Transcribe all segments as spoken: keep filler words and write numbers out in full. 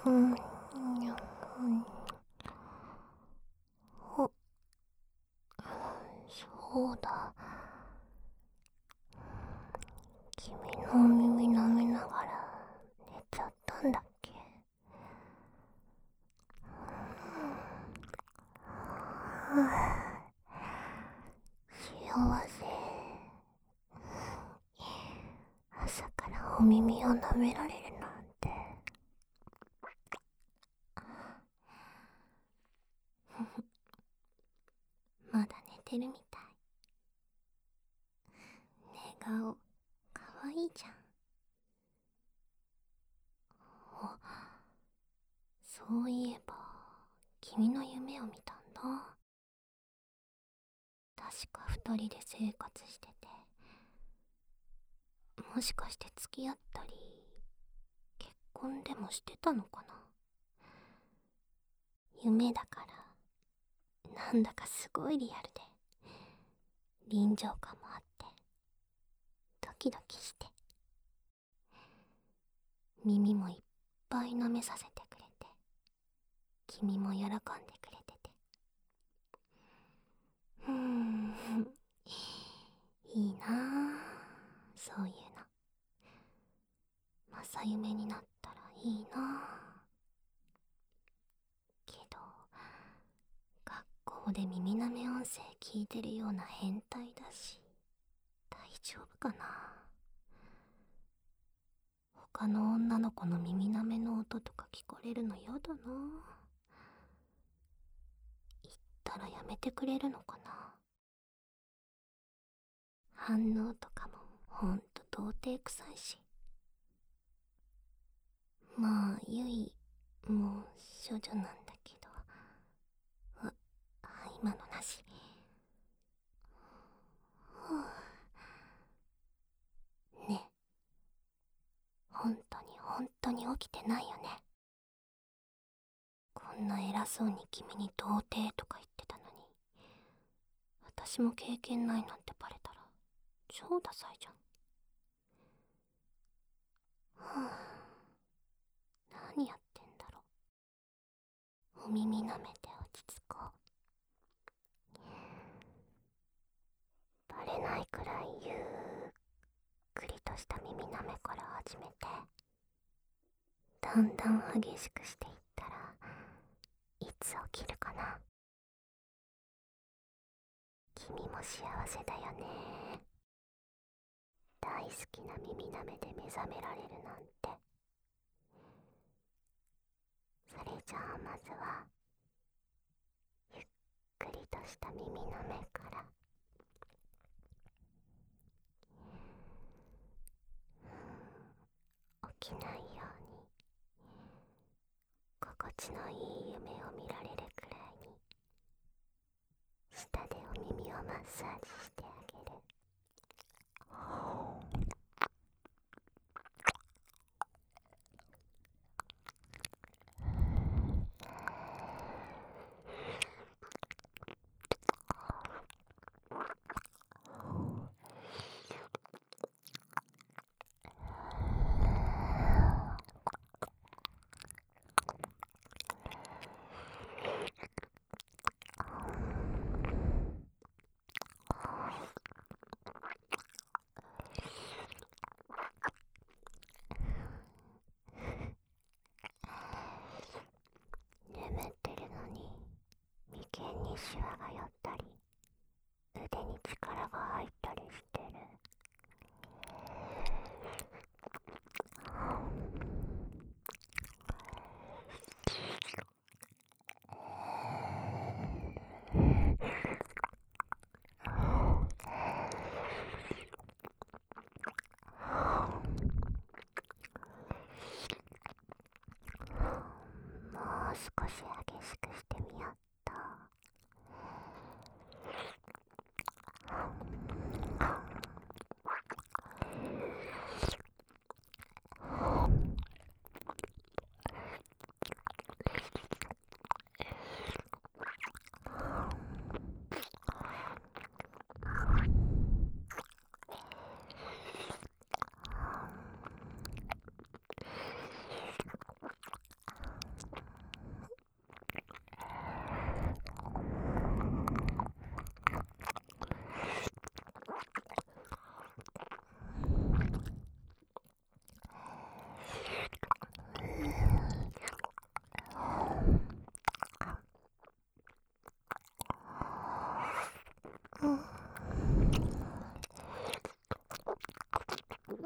うん、うん、お、そうだ。君のお耳舐めながら寝ちゃったんだっけ。幸せ。朝からお耳を舐められるなんて。まだ寝てるみたい。寝顔かわいいじゃん。お、そういえば君の夢を見たんだ。確か二人で生活してて、もしかして付き合ったり結婚でもしてたのかな。夢だからなんだかすごいリアルで臨場感もあってドキドキして、耳もいっぱい舐めさせてくれて、君も喜んでくれてて、うーんいいなあ、そういうの。正夢になったらいいなあ。けど学校で耳舐め音声聞いてるような変態だし大丈夫かな。他の女の子の耳舐めの音とか聞かれるのやだな。言ったらやめてくれるのかな。反応とかもほんと童貞臭いし。まあゆいもう処女なんだけど、あ、今のなし。ねえ、ほんとにほんとに起きてないよね。こんな偉そうに君に童貞とか言ってたのに、私も経験ないなんてバレたら超ダサいじゃん。はあ、何やってんだろう。お耳舐めて落ち着こう。バレないくらいゆっくりとした耳舐めから始めて、だんだん激しくしていったらいつ起きるかな。君も幸せだよね。大好きな耳舐めで目覚められるなんて。それじゃあまずはゆっくりとした耳舐めから。起きないように心地のいい夢を見られるくらいに舌でお耳をマッサージしてあげる。眠ってるのに眉間にシワが寄ったり腕に力が入ったりしてる。もう少し激しくしてみよっと。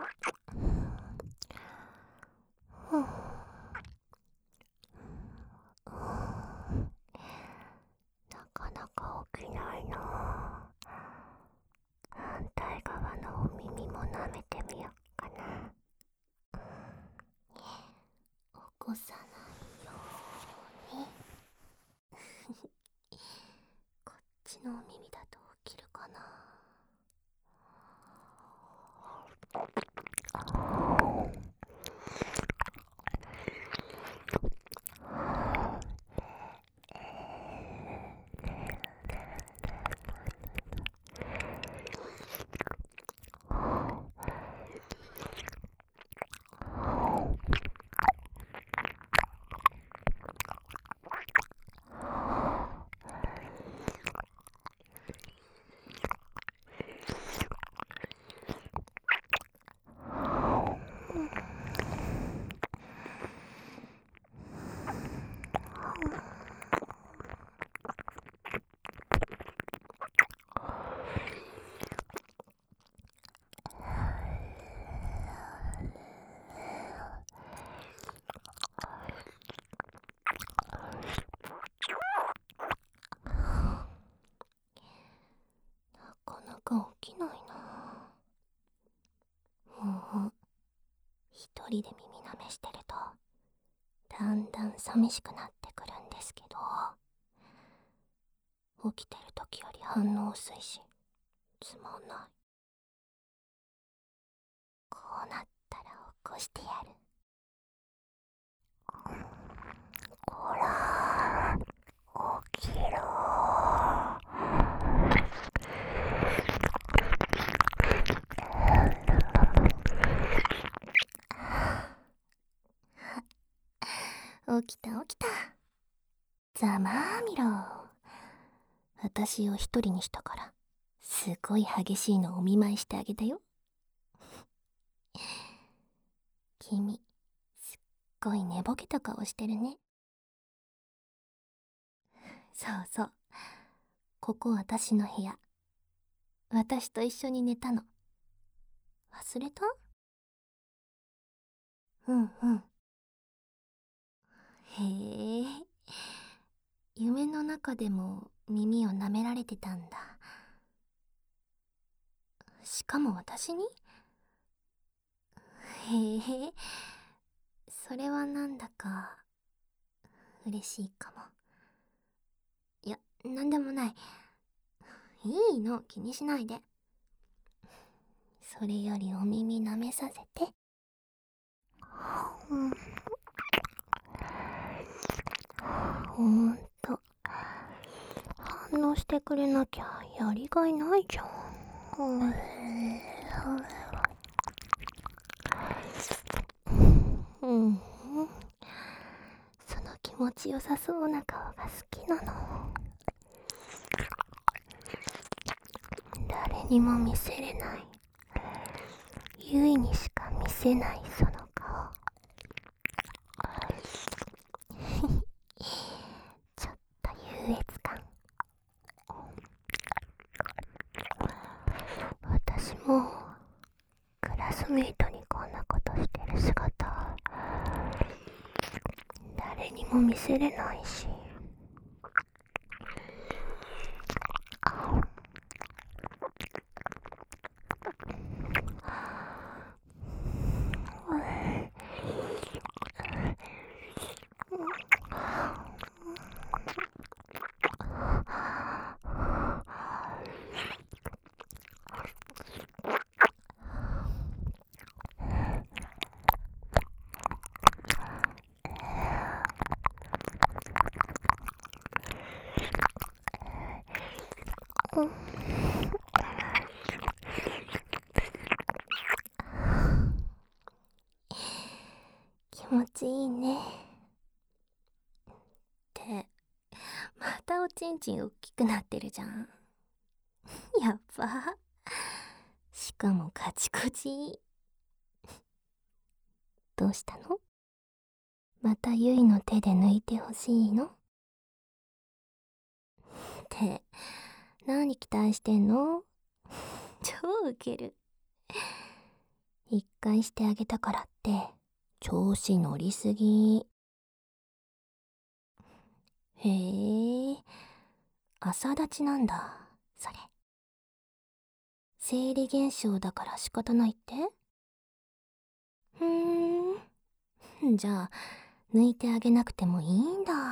ふん。なかなか起きないな。反対側のお耳も舐めてみよっかな。起こさないように。こっちのお耳だと起きるかな。なかなか起きないな。もう一人で耳舐めしてるとだんだん寂しくなってくるんですけど、起きてる時より反応薄いしつまんない。こうなったら起こしてやる。こら起きろ。起きた起きた。ざまあみろ。私を一人にしたからすごい激しいのお見舞いしてあげたよ。君すっごい寝ぼけた顔してるね。そうそう、ここ私の部屋。私と一緒に寝たの忘れた？うんうん。へえ、夢の中でも耳を舐められてたんだ。しかも私に？へえ、それはなんだか嬉しいかも。いや、なんでもない。いいの、気にしないで。それよりお耳舐めさせて。うん、ほんと反応してくれなきゃやりがいないじゃん。うん、うん、その気持ちよさそうな顔が好きなの。誰にも見せれない、ゆいにしか見せないその顔。ちょっと優越感。私もクラスメイトにこんなことしてる姿誰にも見せれないし。気持ちいいね。ってまたおちんちん大きくなってるじゃん。やっば。しかもカチコチ。どうしたの？またゆいの手で抜いてほしいの？って何期待してんの？超ウケる。 一回してあげたからって調子乗りすぎ。へえ、朝立ちなんだ、それ。生理現象だから仕方ないって？ふーん、じゃあ、抜いてあげなくてもいいんだ。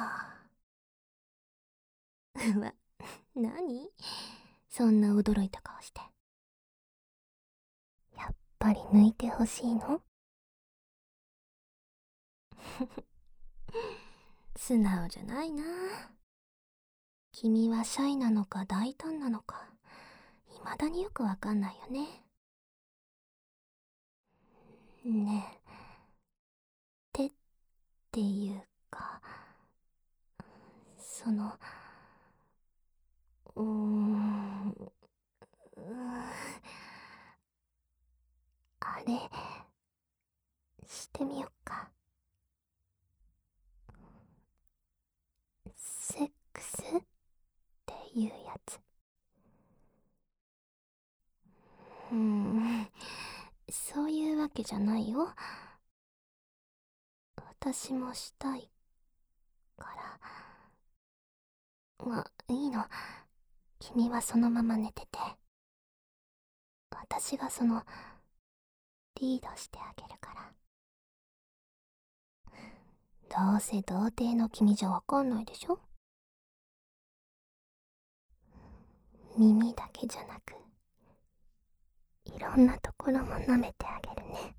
うわ、何？そんな驚いた顔して。やっぱり抜いてほしいの？素直じゃないな。君はシャイなのか大胆なのか、未だによくわかんないよね。ねえ、手っていうか、その、うーん、うーあれ、してみよっか。セックスっていうやつ。うーん、そういうわけじゃないよ。私もしたいから。まあ、いいの。君はそのまま寝てて。私がその、リードしてあげるから。どうせ童貞の君じゃわかんないでしょ。耳だけじゃなく、いろんなところも舐めてあげるね。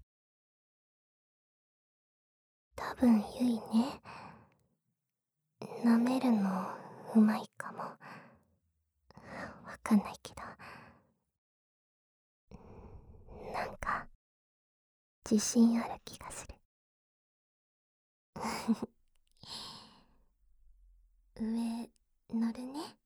多分ゆいね、舐めるのうまいかも。わかんないけど、なんか自信ある気がする。上乗るね。